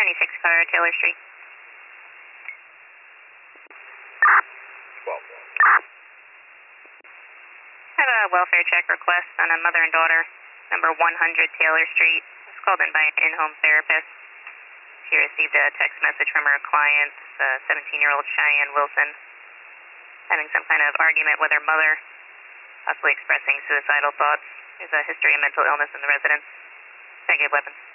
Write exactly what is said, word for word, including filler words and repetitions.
twenty-six car, Taylor Street. twelve. I have a welfare check request on a mother and daughter, number one hundred Taylor Street. It was called in by an in-home therapist. She received a text message from her client, seventeen-year-old Cheyenne Wilson, having some kind of argument with her mother, possibly expressing suicidal thoughts. There's a history of mental illness in the residence. Can I get weapons?